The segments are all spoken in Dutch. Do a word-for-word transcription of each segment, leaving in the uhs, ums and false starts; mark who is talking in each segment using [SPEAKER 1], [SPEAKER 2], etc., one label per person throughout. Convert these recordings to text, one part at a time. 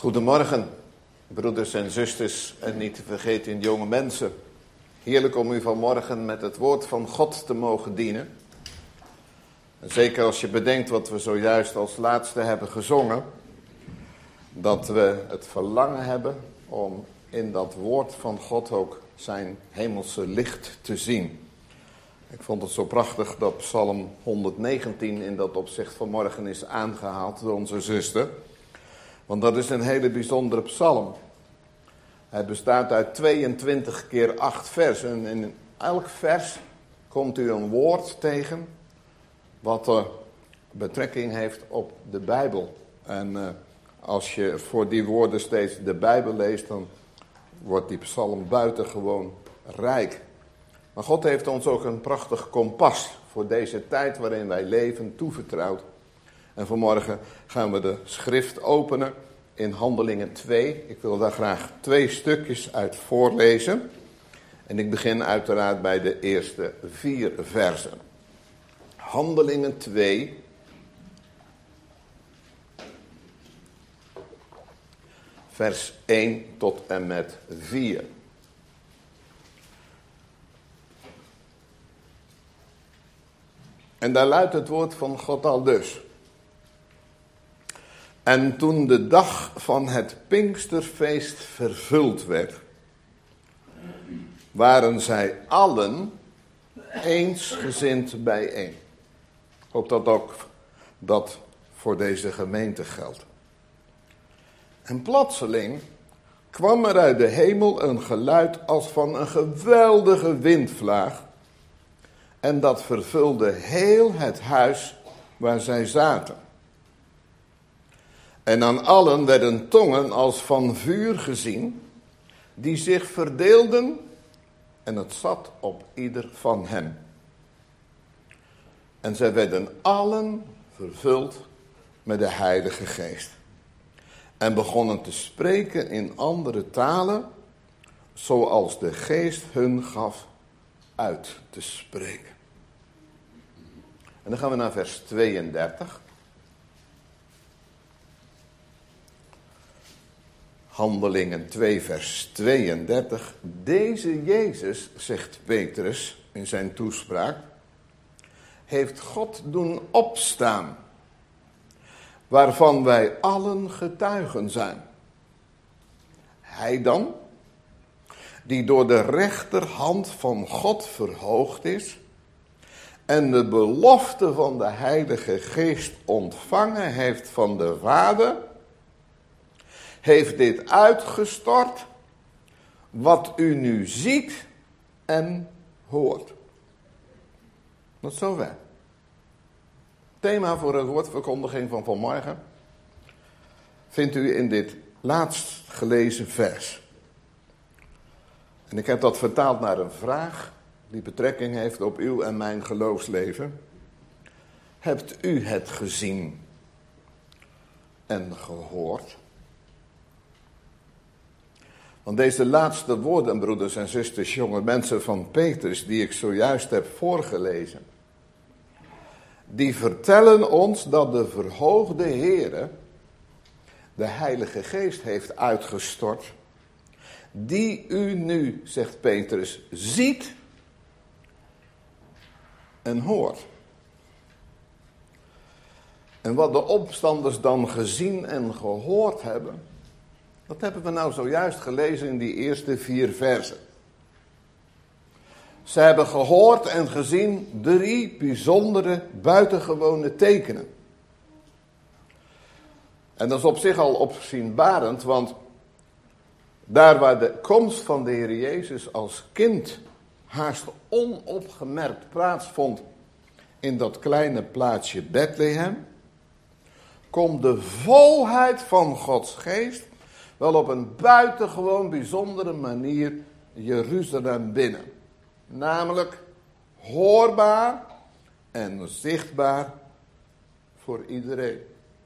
[SPEAKER 1] Goedemorgen, broeders en zusters en niet te vergeten jonge mensen. Heerlijk om u vanmorgen met het woord van God te mogen dienen. En zeker als je bedenkt wat we zojuist als laatste hebben gezongen. Dat we het verlangen hebben om in dat woord van God ook zijn hemelse licht te zien. Ik vond het zo prachtig dat Psalm honderdnegentien in dat opzicht vanmorgen is aangehaald door onze zuster. Want dat is een hele bijzondere psalm. Hij bestaat uit tweeëntwintig keer acht versen. En in elk vers komt u een woord tegen wat uh, betrekking heeft op de Bijbel. En uh, als je voor die woorden steeds de Bijbel leest, dan wordt die psalm buitengewoon rijk. Maar God heeft ons ook een prachtig kompas voor deze tijd waarin wij leven toevertrouwd. En vanmorgen gaan we de schrift openen in Handelingen twee. Ik wil daar graag twee stukjes uit voorlezen. En ik begin uiteraard bij de eerste vier versen. Handelingen twee. Vers één tot en met vier. En daar luidt het woord van God al dus. En toen de dag van het Pinksterfeest vervuld werd, waren zij allen eensgezind bijeen. Ik hoop dat ook dat voor deze gemeente geldt. En plotseling kwam er uit de hemel een geluid als van een geweldige windvlaag. En dat vervulde heel het huis waar zij zaten. En aan allen werden tongen als van vuur gezien, die zich verdeelden en het zat op ieder van hen. En zij werden allen vervuld met de Heilige Geest. En begonnen te spreken in andere talen, zoals de Geest hun gaf uit te spreken. En dan gaan we naar vers tweeëndertig. Handelingen twee vers tweeëndertig. Deze Jezus, zegt Petrus in zijn toespraak, heeft God doen opstaan, waarvan wij allen getuigen zijn. Hij dan, die door de rechterhand van God verhoogd is en de belofte van de Heilige Geest ontvangen heeft van de Vader, heeft dit uitgestort, wat u nu ziet en hoort. Tot zover. Thema voor het woordverkondiging van vanmorgen vindt u in dit laatst gelezen vers. En ik heb dat vertaald naar een vraag die betrekking heeft op uw en mijn geloofsleven. Hebt u het gezien en gehoord? Want deze laatste woorden, broeders en zusters, jonge mensen van Petrus, die ik zojuist heb voorgelezen, die vertellen ons dat de verhoogde Heere de Heilige Geest heeft uitgestort, die u nu, zegt Petrus, ziet en hoort. En wat de opstanders dan gezien en gehoord hebben, dat hebben we nou zojuist gelezen in die eerste vier versen. Ze hebben gehoord en gezien drie bijzondere buitengewone tekenen. En dat is op zich al opzienbarend, want daar waar de komst van de Heer Jezus als kind haast onopgemerkt plaatsvond in dat kleine plaatsje Bethlehem, komt de volheid van Gods geest wel op een buitengewoon bijzondere manier Jeruzalem binnen. Namelijk hoorbaar en zichtbaar voor iedereen.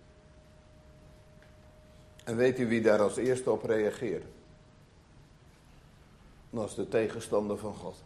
[SPEAKER 1] En weet u wie daar als eerste op reageert? Dat is de tegenstander van God.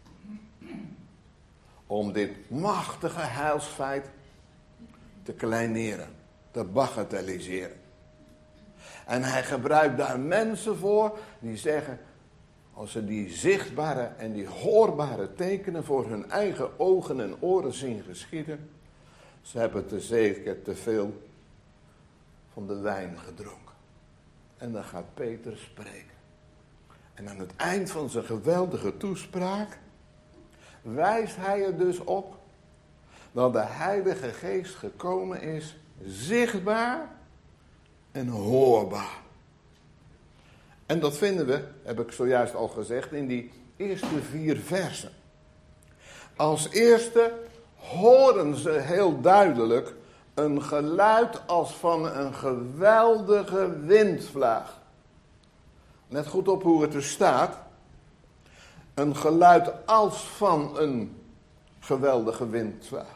[SPEAKER 1] Om dit machtige heilsfeit te kleineren, te bagatelliseren. En hij gebruikt daar mensen voor die zeggen, als ze die zichtbare en die hoorbare tekenen voor hun eigen ogen en oren zien geschieden, ze hebben te zeker te veel van de wijn gedronken. En dan gaat Peter spreken. En aan het eind van zijn geweldige toespraak wijst hij er dus op dat de Heilige Geest gekomen is, zichtbaar en hoorbaar. En dat vinden we, heb ik zojuist al gezegd, in die eerste vier versen. Als eerste horen ze heel duidelijk een geluid als van een geweldige windvlaag. Let goed op hoe het er staat. Een geluid als van een geweldige windvlaag.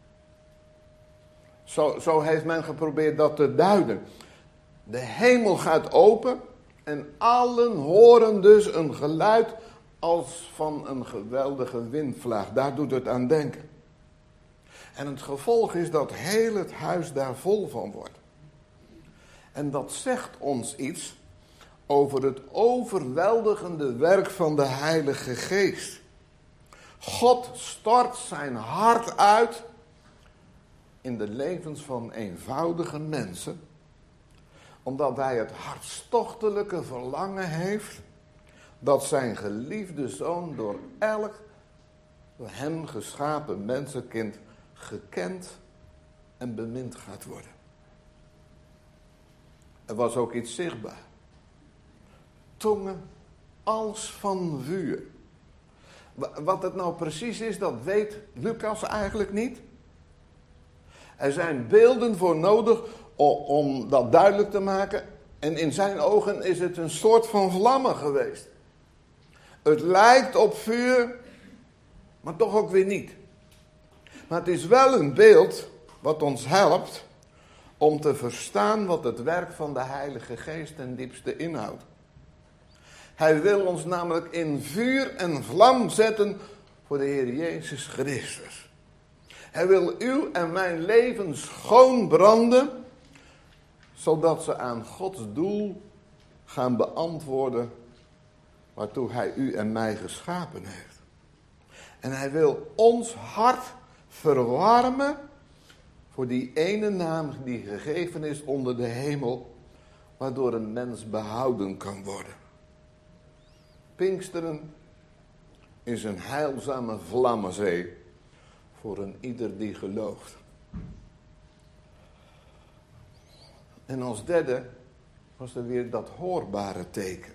[SPEAKER 1] Zo, zo heeft men geprobeerd dat te duiden. De hemel gaat open en allen horen dus een geluid als van een geweldige windvlaag. Daar doet het aan denken. En het gevolg is dat heel het huis daar vol van wordt. En dat zegt ons iets over het overweldigende werk van de Heilige Geest. God stort zijn hart uit in de levens van eenvoudige mensen, omdat hij het hartstochtelijke verlangen heeft dat zijn geliefde zoon door elk door hem geschapen mensenkind gekend en bemind gaat worden. Er was ook iets zichtbaar. Tongen als van vuur. Wat het nou precies is, dat weet Lucas eigenlijk niet. Er zijn beelden voor nodig om dat duidelijk te maken. En in zijn ogen is het een soort van vlammen geweest. Het lijkt op vuur, maar toch ook weer niet. Maar het is wel een beeld wat ons helpt om te verstaan wat het werk van de Heilige Geest ten diepste inhoudt. Hij wil ons namelijk in vuur en vlam zetten voor de Heer Jezus Christus. Hij wil uw en mijn leven schoon branden, zodat ze aan Gods doel gaan beantwoorden waartoe hij u en mij geschapen heeft. En hij wil ons hart verwarmen voor die ene naam die gegeven is onder de hemel, waardoor een mens behouden kan worden. Pinksteren is een heilzame vlammenzee voor een ieder die gelooft. En als derde was er weer dat hoorbare teken.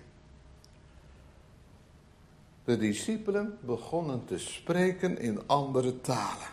[SPEAKER 1] De discipelen begonnen te spreken in andere talen.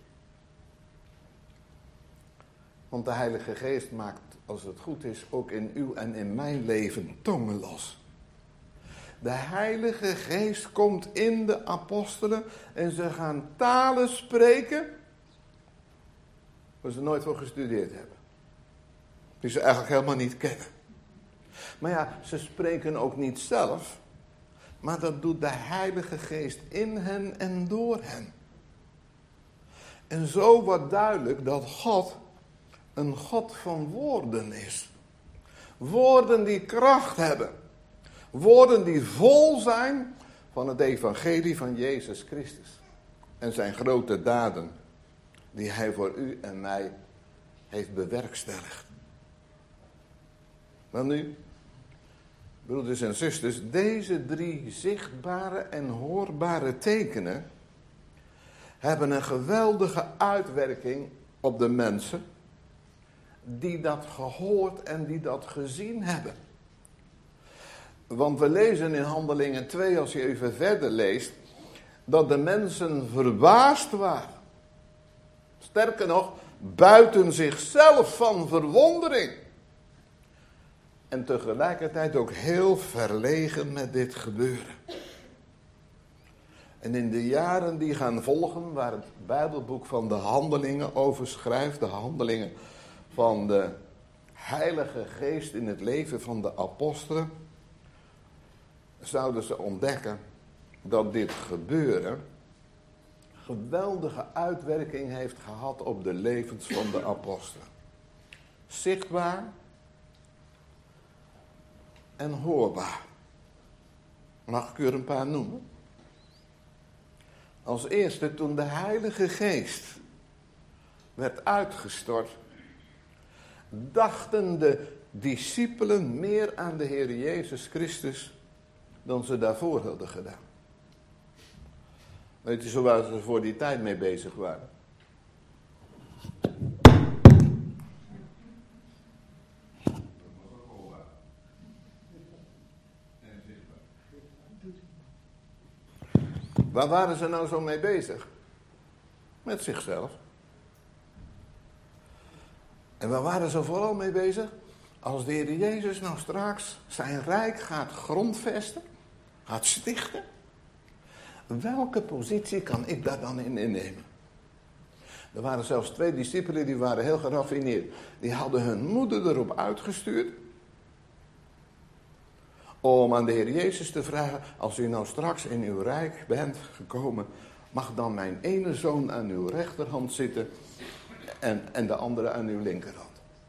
[SPEAKER 1] Want de Heilige Geest maakt, als het goed is, ook in uw en in mijn leven tongen los. De Heilige Geest komt in de apostelen en ze gaan talen spreken waar ze nooit voor gestudeerd hebben. Die ze eigenlijk helemaal niet kennen. Maar ja, ze spreken ook niet zelf, maar dat doet de Heilige Geest in hen en door hen. En zo wordt duidelijk dat God een God van woorden is. Woorden die kracht hebben. Woorden die vol zijn van het evangelie van Jezus Christus. En zijn grote daden die hij voor u en mij heeft bewerkstelligd. Dan nu, broeders en zusters, deze drie zichtbare en hoorbare tekenen hebben een geweldige uitwerking op de mensen die dat gehoord en die dat gezien hebben. Want we lezen in Handelingen twee, als je even verder leest, dat de mensen verbaasd waren. Sterker nog, buiten zichzelf van verwondering. En tegelijkertijd ook heel verlegen met dit gebeuren. En in de jaren die gaan volgen, waar het Bijbelboek van de Handelingen over schrijft, de handelingen van de Heilige Geest in het leven van de apostelen, zouden ze ontdekken dat dit gebeuren geweldige uitwerking heeft gehad op de levens van de apostelen. Zichtbaar, en hoorbaar. Mag ik u er een paar noemen? Als eerste, toen de Heilige Geest werd uitgestort, dachten de discipelen meer aan de Heer Jezus Christus dan ze daarvoor hadden gedaan. Weet u zo waar ze voor die tijd mee bezig waren? Waar waren ze nou zo mee bezig? Met zichzelf. En waar waren ze vooral mee bezig? Als de Heer Jezus nou straks zijn rijk gaat grondvesten, gaat stichten, welke positie kan ik daar dan in innemen? Er waren zelfs twee discipelen die waren heel geraffineerd. Die hadden hun moeder erop uitgestuurd om aan de Heer Jezus te vragen, als u nou straks in uw rijk bent gekomen, mag dan mijn ene zoon aan uw rechterhand zitten en, en de andere aan uw linkerhand.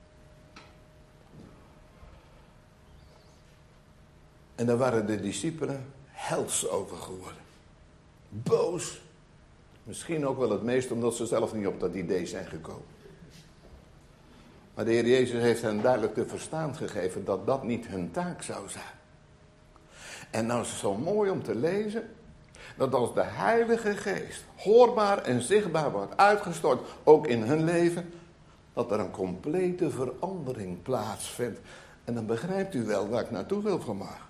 [SPEAKER 1] En daar waren de discipelen hels over geworden. Boos. Misschien ook wel het meest omdat ze zelf niet op dat idee zijn gekomen. Maar de Heer Jezus heeft hen duidelijk te verstaan gegeven dat dat niet hun taak zou zijn. En nou is het zo mooi om te lezen dat als de Heilige Geest hoorbaar en zichtbaar wordt uitgestort, ook in hun leven, dat er een complete verandering plaatsvindt. En dan begrijpt u wel waar ik naartoe wil vandaag.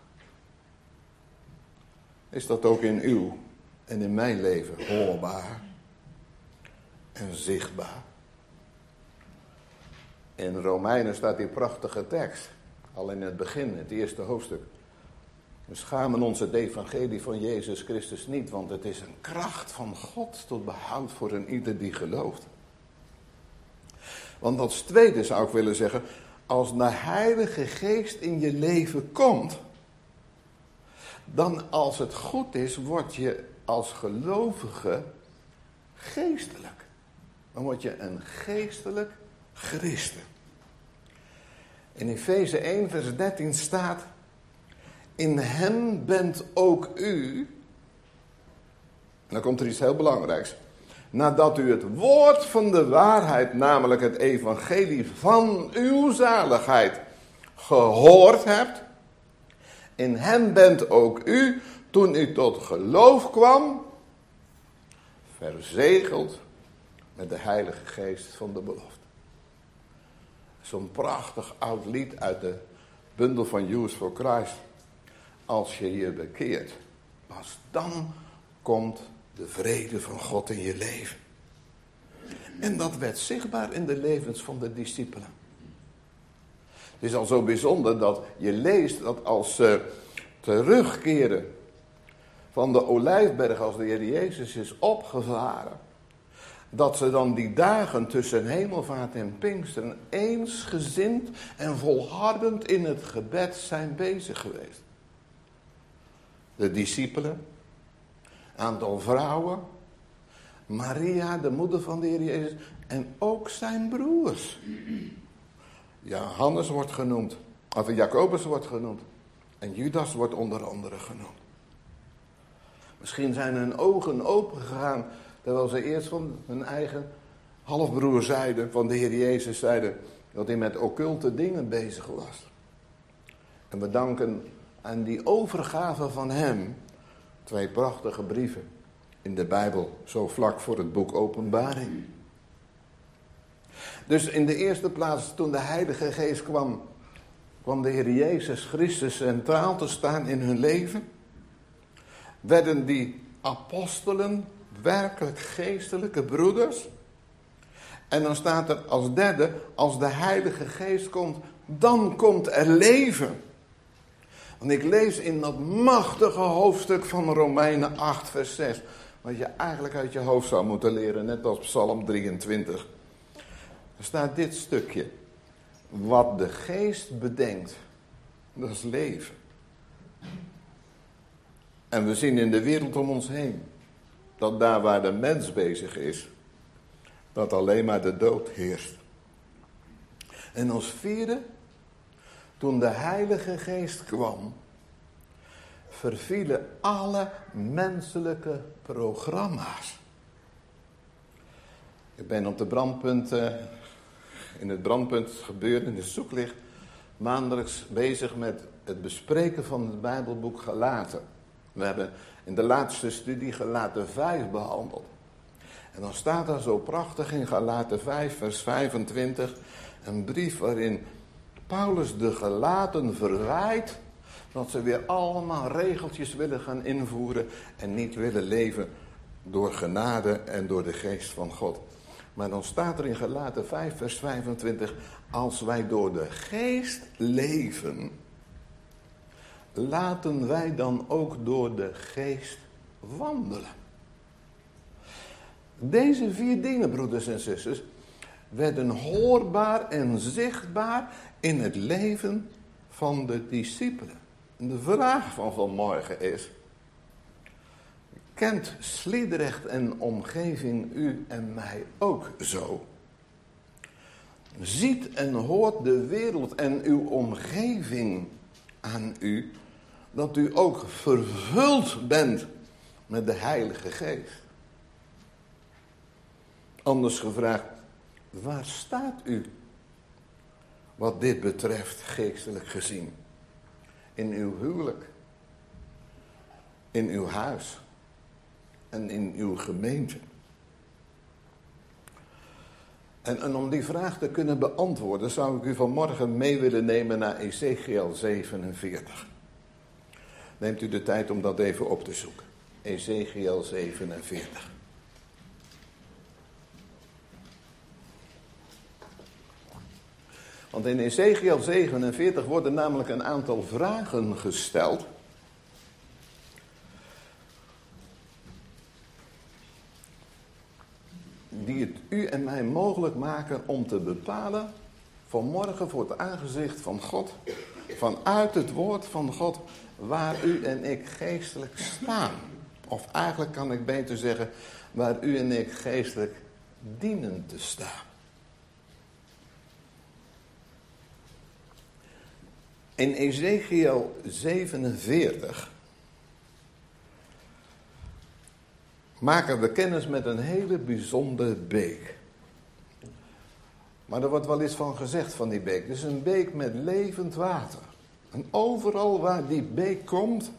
[SPEAKER 1] Is dat ook in uw en in mijn leven hoorbaar en zichtbaar? In Romeinen staat die prachtige tekst, al in het begin, het eerste hoofdstuk. We schamen ons het evangelie van Jezus Christus niet, want het is een kracht van God tot behoud voor een ieder die gelooft. Want als tweede zou ik willen zeggen, als de Heilige Geest in je leven komt, dan als het goed is, word je als gelovige geestelijk. Dan word je een geestelijk christen. In Efeze één vers dertien staat, in hem bent ook u, en dan komt er iets heel belangrijks, nadat u het woord van de waarheid, namelijk het evangelie van uw zaligheid, gehoord hebt, in hem bent ook u, toen u tot geloof kwam, verzegeld met de Heilige Geest van de belofte. Zo'n prachtig oud lied uit de bundel van Youth for Christ. Als je je bekeert, pas dan komt de vrede van God in je leven. En dat werd zichtbaar in de levens van de discipelen. Het is al zo bijzonder dat je leest dat als ze terugkeren van de Olijfberg, als de Heer Jezus is opgevaren, dat ze dan die dagen tussen hemelvaart en Pinksteren eensgezind en volhardend in het gebed zijn bezig geweest. De discipelen, aantal vrouwen, Maria, de moeder van de Heer Jezus, en ook zijn broers. Johannes wordt genoemd, of Jacobus wordt genoemd, en Judas wordt onder andere genoemd. Misschien zijn hun ogen opengegaan, terwijl ze eerst van hun eigen halfbroer zeiden, van de Heer Jezus zeiden, dat hij met occulte dingen bezig was. En we danken aan die overgave van hem, twee prachtige brieven in de Bijbel, zo vlak voor het boek Openbaring. Dus in de eerste plaats, toen de Heilige Geest kwam, kwam de Heer Jezus Christus centraal te staan in hun leven. Werden die apostelen werkelijk geestelijke broeders. En dan staat er als derde, als de Heilige Geest komt, dan komt er leven. Want ik lees in dat machtige hoofdstuk van Romeinen acht vers zes, wat je eigenlijk uit je hoofd zou moeten leren, net als Psalm drieëntwintig. Er staat dit stukje. Wat de geest bedenkt, dat is leven. En we zien in de wereld om ons heen, dat daar waar de mens bezig is, dat alleen maar de dood heerst. En als vierde, toen de Heilige Geest kwam, vervielen alle menselijke programma's. Ik ben op de brandpunt, uh, in het brandpunt gebeuren, in de zoeklicht, maandelijks bezig met het bespreken van het Bijbelboek Galaten. We hebben in de laatste studie Galaten vijf behandeld. En dan staat daar zo prachtig in Galaten vijf, vers vijfentwintig, een brief waarin Paulus de Galaten verwijt dat ze weer allemaal regeltjes willen gaan invoeren en niet willen leven door genade en door de geest van God. Maar dan staat er in Galaten vijf, vers vijfentwintig, als wij door de geest leven, laten wij dan ook door de geest wandelen. Deze vier dingen, broeders en zusters, werden hoorbaar en zichtbaar in het leven van de discipelen. En de vraag van vanmorgen is, kent Sliedrecht en omgeving u en mij ook zo? Ziet en hoort de wereld en uw omgeving aan u dat u ook vervuld bent met de Heilige Geest? Anders gevraagd, waar staat u wat dit betreft geestelijk gezien? In uw huwelijk, in uw huis en in uw gemeente. En, en om die vraag te kunnen beantwoorden, zou ik u vanmorgen mee willen nemen naar Ezechiel zevenenveertig. Neemt u de tijd om dat even op te zoeken. Ezechiel zevenenveertig. Want in Ezechiel zevenenveertig worden namelijk een aantal vragen gesteld. Die het u en mij mogelijk maken om te bepalen, vanmorgen voor het aangezicht van God, vanuit het woord van God, waar u en ik geestelijk staan. Of eigenlijk kan ik beter zeggen, waar u en ik geestelijk dienen te staan. In Ezechiel zevenenveertig maken we kennis met een hele bijzondere beek. Maar er wordt wel iets van gezegd van die beek. Het is een beek met levend water. En overal waar die beek komt,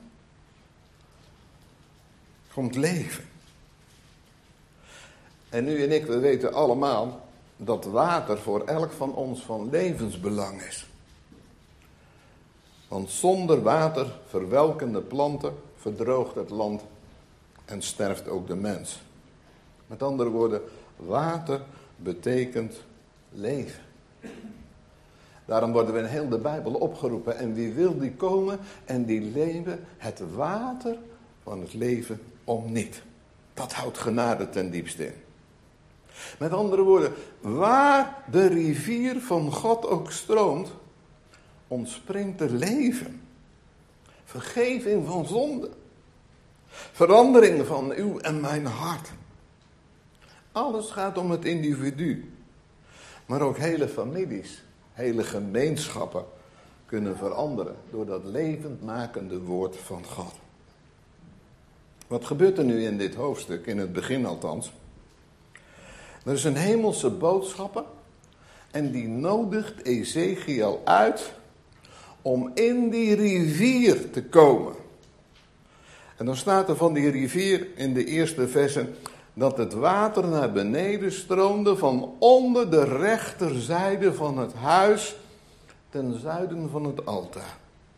[SPEAKER 1] komt leven. En u en ik, we weten allemaal dat water voor elk van ons van levensbelang is. Want zonder water verwelken de planten, verdroogt het land en sterft ook de mens. Met andere woorden, water betekent leven. Daarom worden we in heel de Bijbel opgeroepen. En wie wil die komen en die leven het water van het leven om niet. Dat houdt genade ten diepste in. Met andere woorden, waar de rivier van God ook stroomt, ontspringt er leven. Vergeving van zonde. Verandering van uw en mijn hart. Alles gaat om het individu. Maar ook hele families, hele gemeenschappen kunnen veranderen door dat levendmakende woord van God. Wat gebeurt er nu in dit hoofdstuk, in het begin althans? Er is een hemelse boodschapper en die nodigt Ezechiel uit om in die rivier te komen. En dan staat er van die rivier in de eerste versen dat het water naar beneden stroomde van onder de rechterzijde van het huis ten zuiden van het altaar.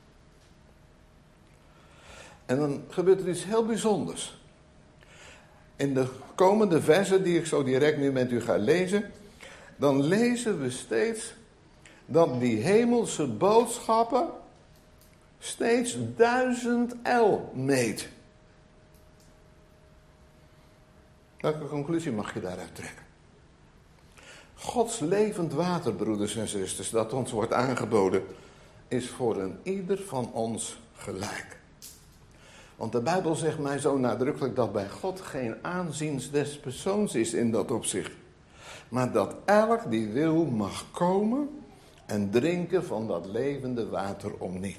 [SPEAKER 1] En dan gebeurt er iets heel bijzonders. In de komende versen die ik zo direct nu met u ga lezen, dan lezen we steeds dat die hemelse boodschappen steeds duizend el meet. Welke conclusie mag je daaruit trekken? Gods levend water, broeders en zusters, dat ons wordt aangeboden, is voor een ieder van ons gelijk. Want de Bijbel zegt mij zo nadrukkelijk dat bij God geen aanzien des persoons is in dat opzicht. Maar dat elk die wil mag komen en drinken van dat levende water om niet.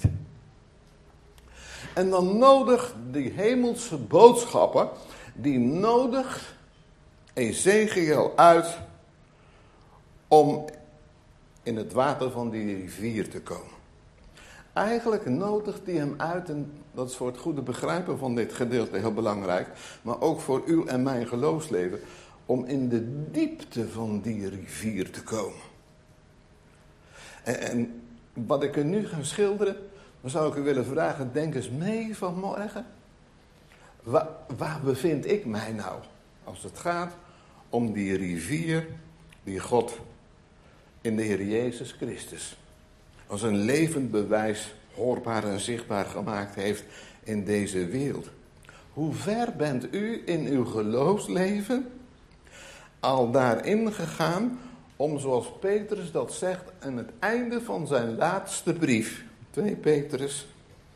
[SPEAKER 1] En dan nodigt die hemelse boodschapper, die nodigt Ezechiel uit om in het water van die rivier te komen. Eigenlijk nodigt hij hem uit, en dat is voor het goede begrijpen van dit gedeelte heel belangrijk, maar ook voor uw en mijn geloofsleven, om in de diepte van die rivier te komen. En, en wat ik er nu ga schilderen, dan zou ik u willen vragen, denk eens mee vanmorgen. Waar, waar bevind ik mij nou als het gaat om die rivier die God in de Heer Jezus Christus als een levend bewijs hoorbaar en zichtbaar gemaakt heeft in deze wereld? Hoe ver bent u in uw geloofsleven al daarin gegaan om, zoals Petrus dat zegt aan het einde van zijn laatste brief, twee Petrus,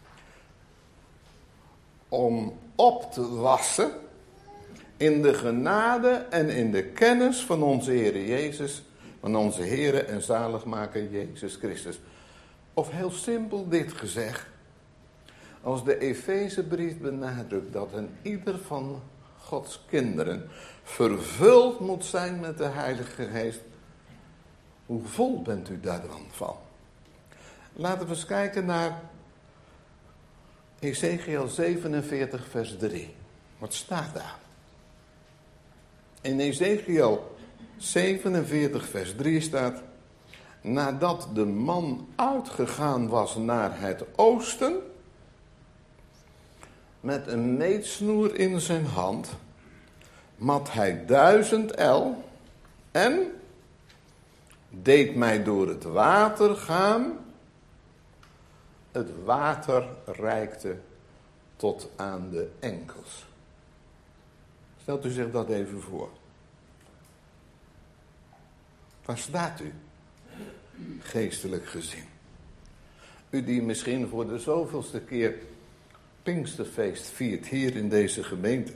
[SPEAKER 1] om op te wassen in de genade en in de kennis van onze Heer Jezus, van onze Heere en zaligmaker Jezus Christus. Of heel simpel dit gezegd, als de Efezebrief benadrukt dat een ieder van Gods kinderen vervuld moet zijn met de Heilige Geest, hoe vol bent u daar dan van? Laten we eens kijken naar Ezechiel zevenenveertig vers drie. Wat staat daar? In Ezechiel zevenenveertig vers drie staat: nadat de man uitgegaan was naar het oosten, met een meetsnoer in zijn hand, mat hij duizend el en deed mij door het water gaan. Het water reikte tot aan de enkels. Stelt u zich dat even voor. Waar staat u? Geestelijk gezien. U die misschien voor de zoveelste keer Pinksterfeest viert hier in deze gemeente.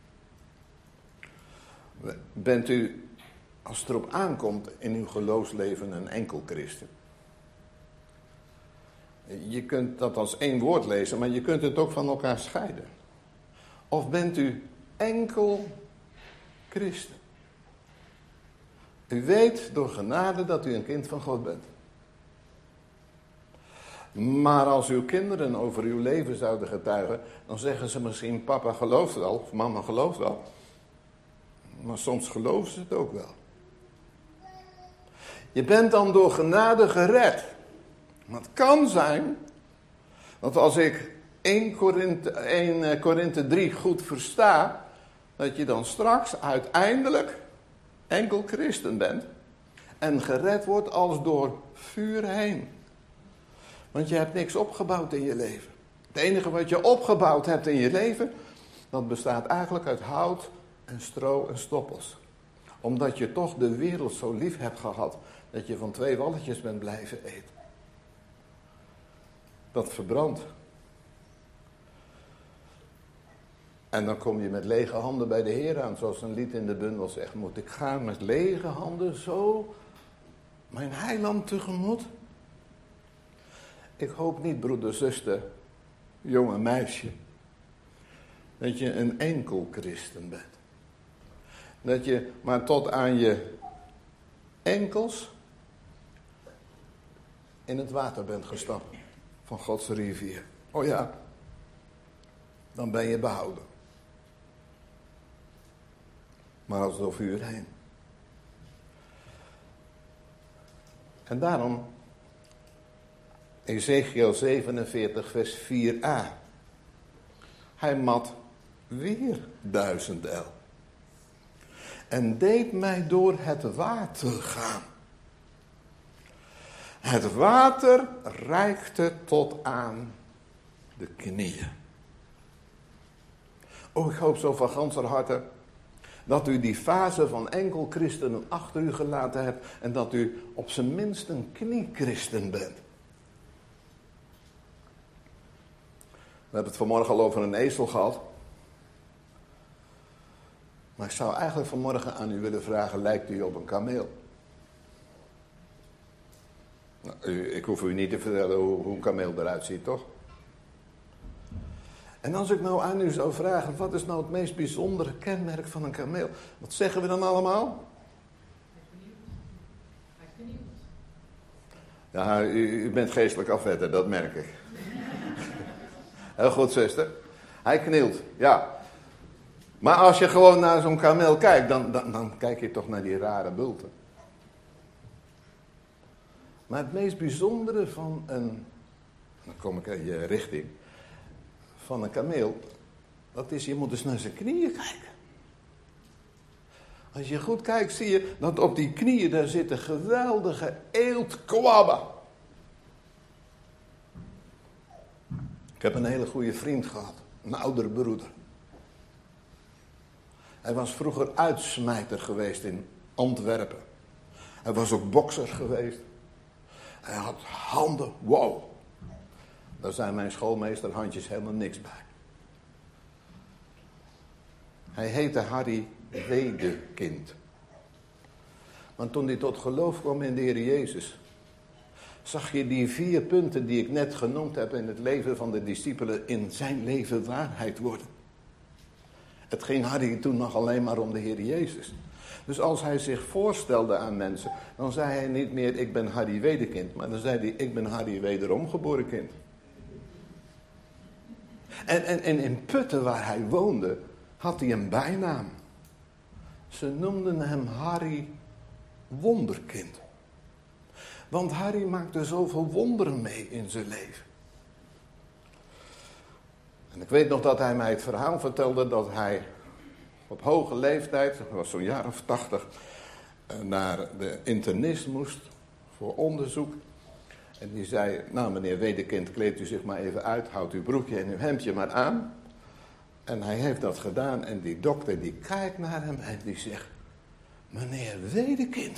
[SPEAKER 1] Bent u, als het erop aankomt, in uw geloofsleven een enkel christen? Je kunt dat als één woord lezen, maar je kunt het ook van elkaar scheiden. Of bent u enkel christen? U weet door genade dat u een kind van God bent. Maar als uw kinderen over uw leven zouden getuigen, dan zeggen ze misschien: papa gelooft wel, of mama gelooft wel. Maar soms geloven ze het ook wel. Je bent dan door genade gered. Maar het kan zijn dat als ik één Korinthe drie goed versta, dat je dan straks uiteindelijk enkel christen bent en gered wordt als door vuur heen. Want je hebt niks opgebouwd in je leven. Het enige wat je opgebouwd hebt in je leven, dat bestaat eigenlijk uit hout en stro en stoppels. Omdat je toch de wereld zo lief hebt gehad, dat je van twee walletjes bent blijven eten. Dat verbrandt. En dan kom je met lege handen bij de Heer aan, zoals een lied in de bundel zegt. Moet ik gaan met lege handen zo mijn heiland tegemoet? Ik hoop niet, broeder, zuster, jonge meisje, dat je een enkel christen bent. Dat je maar tot aan je enkels in het water bent gestapt van Gods rivier. Oh ja, dan ben je behouden. Maar als door vuur heen. En daarom Ezechiel zevenenveertig vers vier a. Hij mat weer duizend el. En deed mij door het water gaan. Het water reikte tot aan de knieën. Oh, ik hoop zo van ganser harte dat u die fase van enkel christenen achter u gelaten hebt en dat u op zijn minst een knie-christen bent. We hebben het vanmorgen al over een ezel gehad. Maar ik zou eigenlijk vanmorgen aan u willen vragen, lijkt u op een kameel? Nou, Ik hoef u niet te vertellen hoe, hoe een kameel eruit ziet, toch? En als ik nou aan u zou vragen, wat is nou het meest bijzondere kenmerk van een kameel? Wat zeggen we dan allemaal? Ja, u, u bent geestelijk afwetter, dat merk ik. Heel goed, zuster. Hij knielt, ja. Maar als je gewoon naar zo'n kameel kijkt, dan, dan, dan kijk je toch naar die rare bulten. Maar het meest bijzondere van een, dan kom ik in je richting, van een kameel, dat is, je moet dus naar zijn knieën kijken. Als je goed kijkt, zie je dat op die knieën, daar zitten geweldige eeltkwabben. Ik heb een hele goede vriend gehad, een oudere broeder. Hij was vroeger uitsmijter geweest in Antwerpen. Hij was ook bokser geweest. Hij had handen, wow. Daar zijn mijn schoolmeesterhandjes helemaal niks bij. Hij heette Harry Wedekind. Want toen hij tot geloof kwam in de Heer Jezus, zag je die vier punten die ik net genoemd heb in het leven van de discipelen in zijn leven waarheid worden. Het ging Harry toen nog alleen maar om de Heer Jezus. Dus als hij zich voorstelde aan mensen, dan zei hij niet meer ik ben Harry Wedekind, maar dan zei hij ik ben Harry wederom geboren kind. En, en, en in Putten waar hij woonde, had hij een bijnaam. Ze noemden hem Harry Wonderkind. Want Harry maakte zoveel wonderen mee in zijn leven. En ik weet nog dat hij mij het verhaal vertelde dat hij op hoge leeftijd, dat was zo'n jaar of tachtig, naar de internist moest voor onderzoek. En die zei, nou meneer Wedekind, kleedt u zich maar even uit, houdt uw broekje en uw hemdje maar aan. En hij heeft dat gedaan en die dokter die kijkt naar hem en die zegt, meneer Wedekind,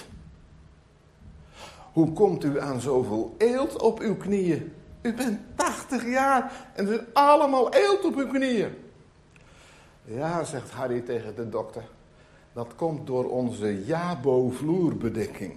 [SPEAKER 1] hoe komt u aan zoveel eelt op uw knieën? U bent tachtig jaar en er is allemaal eelt op uw knieën. Ja, zegt Harry tegen de dokter, dat komt door onze Jabo-vloerbedekking.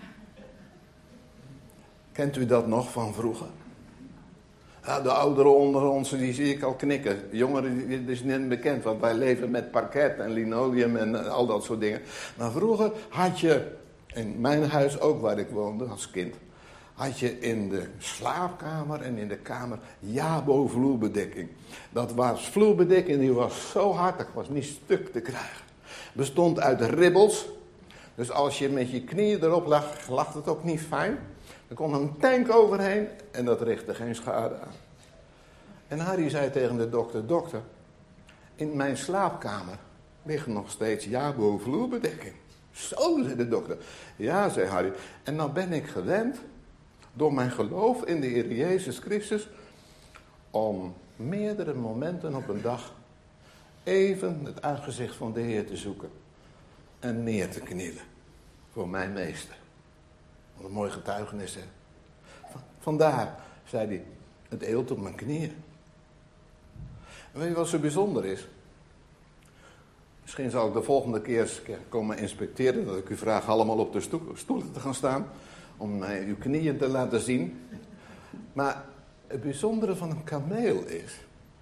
[SPEAKER 1] Kent u dat nog van vroeger? Ja, de ouderen onder ons, die zie ik al knikken. De jongeren, dat is niet bekend, want wij leven met parket en linoleum en al dat soort dingen. Maar vroeger had je, in mijn huis ook waar ik woonde als kind, had je in de slaapkamer en in de kamer Jabo vloerbedekking. Dat was vloerbedekking, die was zo hard, dat was niet stuk te krijgen. Bestond uit ribbels, dus als je met je knieën erop lag, lag het ook niet fijn. Er kon een tank overheen en dat richtte geen schade aan. En Harry zei tegen de dokter, dokter, in mijn slaapkamer ligt nog steeds Jabo vloerbedekking. Zo, zei de dokter. Ja, zei Harry, en nou ben ik gewend, door mijn geloof in de Heer Jezus Christus, om meerdere momenten op een dag even het aangezicht van de Heer te zoeken en neer te knielen voor mijn meester. Wat een mooi getuigenis, hè. Vandaar, zei hij, het eelt op mijn knieën. En weet je wat zo bijzonder is? Misschien zal ik de volgende keer eens komen inspecteren, dat ik u vraag allemaal op de stoelen te gaan staan, om mij uw knieën te laten zien. Maar het bijzondere van een kameel is,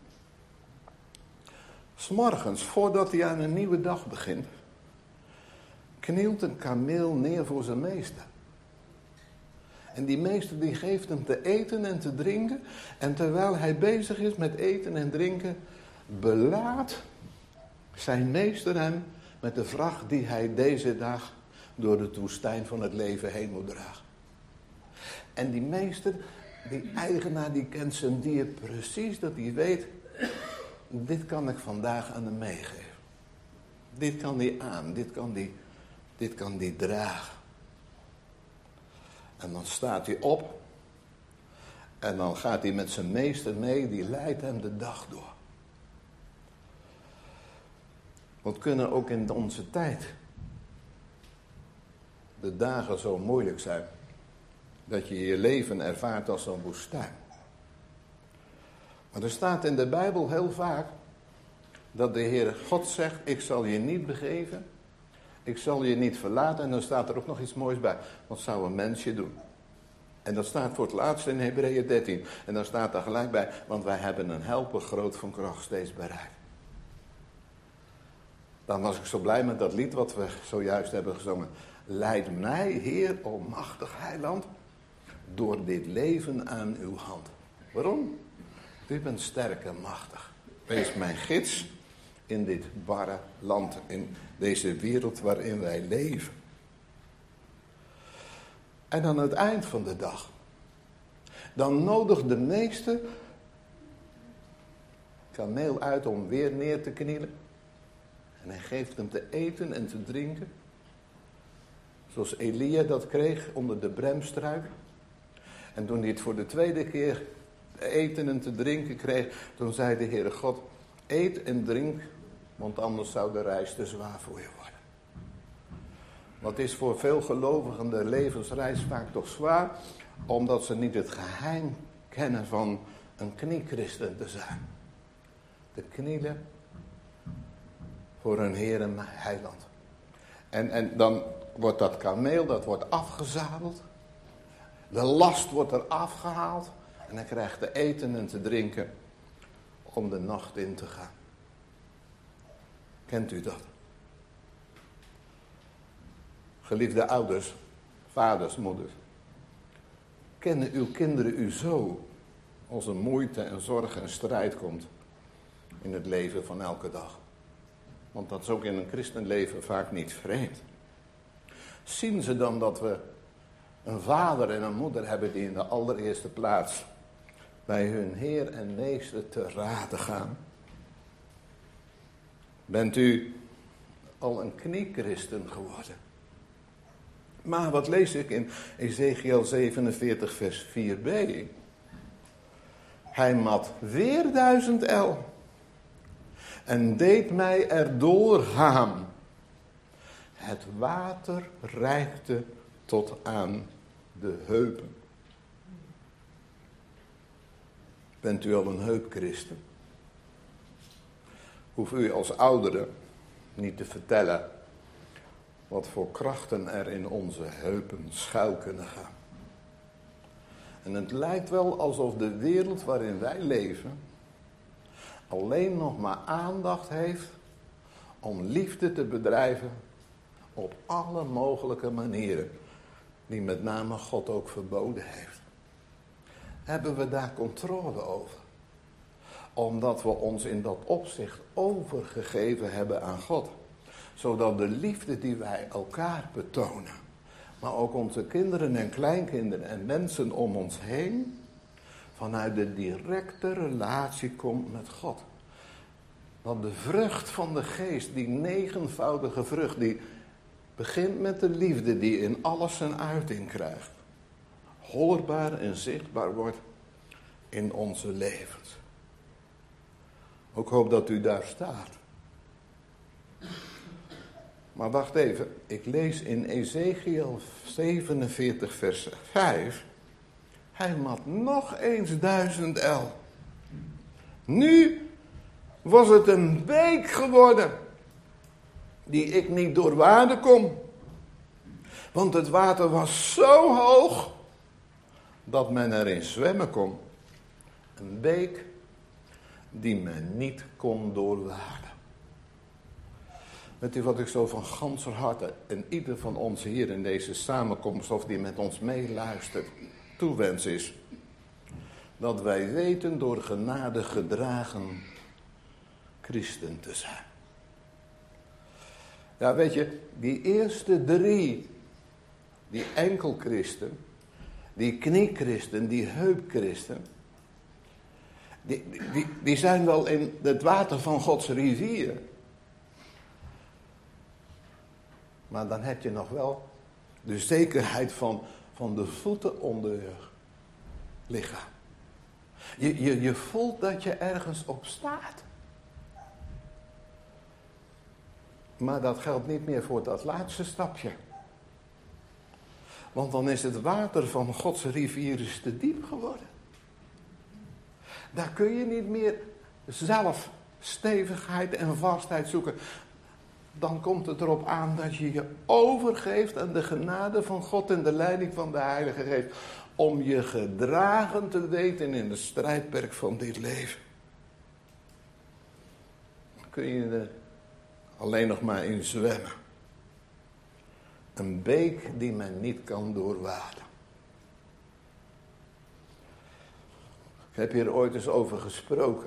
[SPEAKER 1] 's morgens, voordat hij aan een nieuwe dag begint, knielt een kameel neer voor zijn meester. En die meester die geeft hem te eten en te drinken. En terwijl hij bezig is met eten en drinken, belaadt zijn meester hem met de vracht die hij deze dag door de woestijn van het leven heen moet dragen. En die meester, die eigenaar, die kent zijn dier precies, dat hij weet, dit kan ik vandaag aan hem meegeven. Dit kan hij aan, dit kan hij, dit kan hij dragen. En dan staat hij op en dan gaat hij met zijn meester mee, die leidt hem de dag door. Wat kunnen ook in onze tijd de dagen zo moeilijk zijn, dat je je leven ervaart als een woestijn. Maar er staat in de Bijbel heel vaak dat de Heer God zegt, ik zal je niet begeven, ik zal je niet verlaten. En dan staat er ook nog iets moois bij. Wat zou een mens je doen? En dat staat voor het laatst in Hebreeën dertien. En dan staat daar gelijk bij, want wij hebben een helper groot van kracht steeds bereid. Dan was ik zo blij met dat lied wat we zojuist hebben gezongen. Leid mij, Heer, o machtig heiland, door dit leven aan uw hand. Waarom? U bent sterk en machtig. Wees mijn gids in dit barre land, in deze wereld waarin wij leven. En aan het eind van de dag, dan nodigt de meester kameel uit om weer neer te knielen. En hij geeft hem te eten en te drinken. Zoals Elia dat kreeg onder de bremstruik. En toen hij het voor de tweede keer te eten en te drinken kreeg, toen zei de Heere God, eet en drink, want anders zou de reis te zwaar voor je worden. Wat is voor veel gelovigen de levensreis vaak toch zwaar, omdat ze niet het geheim kennen van een kniechristen te zijn. Te knielen voor hun Heer en heiland. En, en dan wordt dat kameel, dat wordt afgezadeld. De last wordt er afgehaald. En hij krijgt te eten en te drinken om de nacht in te gaan. Kent u dat? Geliefde ouders, vaders, moeders. Kennen uw kinderen u zo als er moeite en zorg en strijd komt in het leven van elke dag? Want dat is ook in een christenleven vaak niet vreemd. Zien ze dan dat we een vader en een moeder hebben die in de allereerste plaats bij hun Heer en Meester te raden gaan? Bent u al een kniechristen geworden? Maar wat lees ik in Ezekiel zevenenveertig vers vier b? Hij mat weer duizend el en deed mij erdoor gaan. Het water reikte tot aan de heupen. Bent u al een heupchristen? Hoef u als ouderen niet te vertellen wat voor krachten er in onze heupen schuil kunnen gaan. En het lijkt wel alsof de wereld waarin wij leven alleen nog maar aandacht heeft om liefde te bedrijven op alle mogelijke manieren, die met name God ook verboden heeft. Hebben we daar controle over? Omdat we ons in dat opzicht overgegeven hebben aan God. Zodat de liefde die wij elkaar betonen, maar ook onze kinderen en kleinkinderen en mensen om ons heen, vanuit de directe relatie komt met God. Dat de vrucht van de geest, die negenvoudige vrucht, die begint met de liefde die in alles zijn uiting krijgt, hoorbaar en zichtbaar wordt in onze levens. Ik hoop dat u daar staat. Maar wacht even, ik lees in Ezekiel zevenenveertig vers vijf. Hij mat nog eens duizend el. Nu was het een beek geworden, die ik niet doorwaden kon. Want het water was zo hoog, dat men erin zwemmen kon. Een beek die men niet kon doorwaden. Weet u wat ik zo van ganser harte en ieder van ons hier in deze samenkomst, of die met ons meeluistert, toewens is? Dat wij weten door genade gedragen christen te zijn. Ja, weet je, die eerste drie, die enkelchristen, die kniechristen, die heupchristen, die, die, die zijn wel in het water van Gods rivier. Maar dan heb je nog wel de zekerheid van, van de voeten onder je lichaam. Je, je, je voelt dat je ergens op staat. Maar dat geldt niet meer voor dat laatste stapje. Want dan is het water van Gods rivier is te diep geworden. Daar kun je niet meer zelf stevigheid en vastheid zoeken. Dan komt het erop aan dat je je overgeeft aan de genade van God en de leiding van de Heilige Geest. om je gedragen te weten in de strijdperk van dit leven. Dan kun je er alleen nog maar in zwemmen. Een beek die men niet kan doorwaden. Ik heb hier ooit eens over gesproken.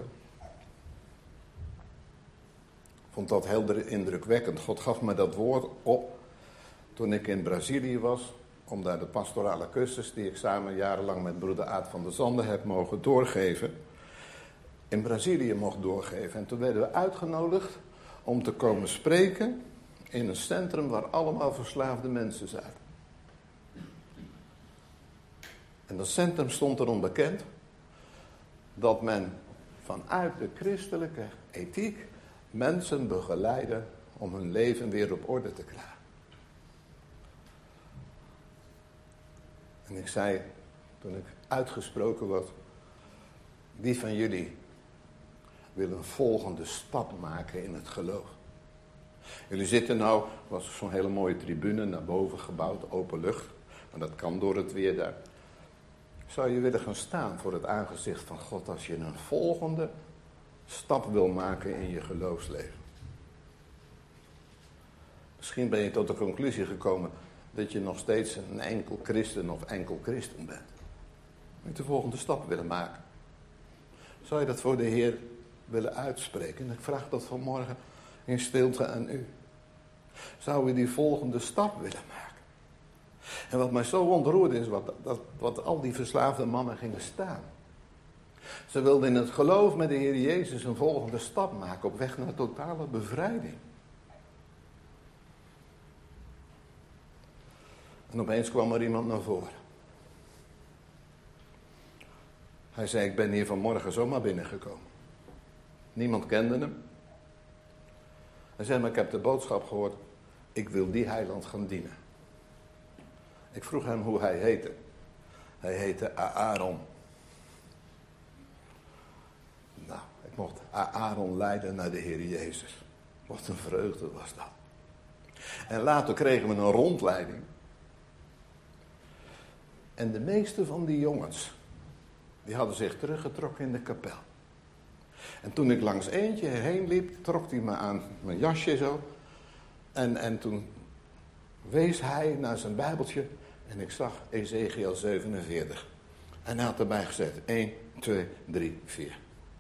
[SPEAKER 1] Ik vond dat heel indrukwekkend. God gaf me dat woord op toen ik in Brazilië was. Om daar de pastorale cursus die ik samen jarenlang met broeder Aad van der Zanden heb mogen doorgeven. In Brazilië mocht doorgeven. En toen werden we uitgenodigd om te komen spreken in een centrum waar allemaal verslaafde mensen zaten. En dat centrum stond erom bekend dat men vanuit de christelijke ethiek mensen begeleidde om hun leven weer op orde te krijgen. En ik zei, toen ik uitgesproken was, wie van jullie wil een volgende stap maken in het geloof? Jullie zitten nou, was zo'n hele mooie tribune naar boven gebouwd, open lucht. Maar dat kan door het weer daar. Zou je willen gaan staan voor het aangezicht van God als je een volgende stap wil maken in je geloofsleven? Misschien ben je tot de conclusie gekomen dat je nog steeds een enkel christen of enkel christen bent. Moet je de volgende stap willen maken? Zou je dat voor de Heer willen uitspreken? En ik vraag dat vanmorgen in stilte aan u. Zou u die volgende stap willen maken? En wat mij zo ontroerde is wat, dat, wat al die verslaafde mannen gingen staan. Ze wilden in het geloof met de Heer Jezus een volgende stap maken op weg naar totale bevrijding. En opeens kwam er iemand naar voren. Hij zei, ik ben hier vanmorgen zomaar binnengekomen. Niemand kende hem. Hij zei, maar ik heb de boodschap gehoord, ik wil die heiland gaan dienen. Ik vroeg hem hoe hij heette. Hij heette Aaron. Nou, ik mocht Aaron leiden naar de Heer Jezus. Wat een vreugde was dat. En later kregen we een rondleiding. En de meeste van die jongens, die hadden zich teruggetrokken in de kapel. En toen ik langs eentje heen liep, trok hij me aan mijn jasje zo. En, en toen wees hij naar zijn bijbeltje en ik zag Ezekiel zevenenveertig. En hij had erbij gezet, één, twee, drie, vier.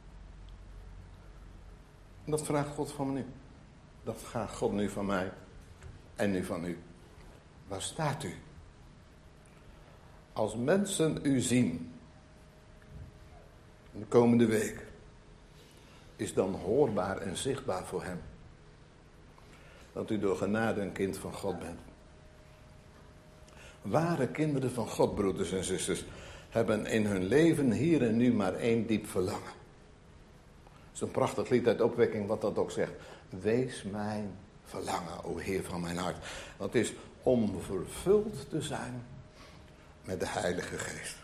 [SPEAKER 1] En dat vraagt God van me nu. Dat vraagt God nu van mij en nu van u. Waar staat u? Als mensen u zien, de komende week, is dan hoorbaar en zichtbaar voor hem dat u door genade een kind van God bent. Ware kinderen van God, broeders en zusters, hebben in hun leven hier en nu maar één diep verlangen. Het is een prachtig lied uit Opwekking wat dat ook zegt. Wees mijn verlangen, o Heer van mijn hart. Dat is om vervuld te zijn met de Heilige Geest.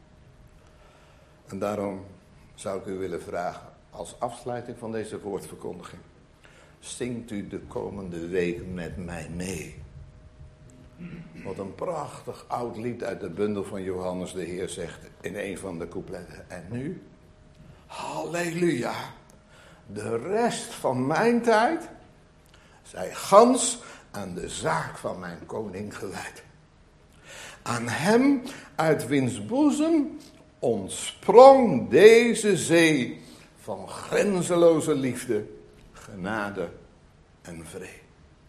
[SPEAKER 1] En daarom zou ik u willen vragen, als afsluiting van deze woordverkondiging, zingt u de komende week met mij mee. Wat een prachtig oud lied uit de bundel van Johannes de Heer zegt in een van de coupletten. En nu, halleluja, de rest van mijn tijd zij gans aan de zaak van mijn koning gewijd. Aan hem uit wiens boezem ontsprong deze zee van grenzeloze liefde, genade en vrede.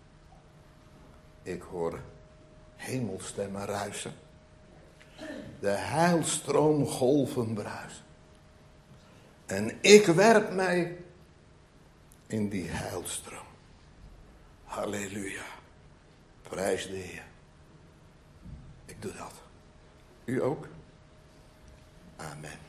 [SPEAKER 1] Ik hoor hemelstemmen ruisen, de heilstroom golven bruisen. En ik werp mij in die heilstroom. Halleluja, prijs de Heer. Ik doe dat. U ook? Amen.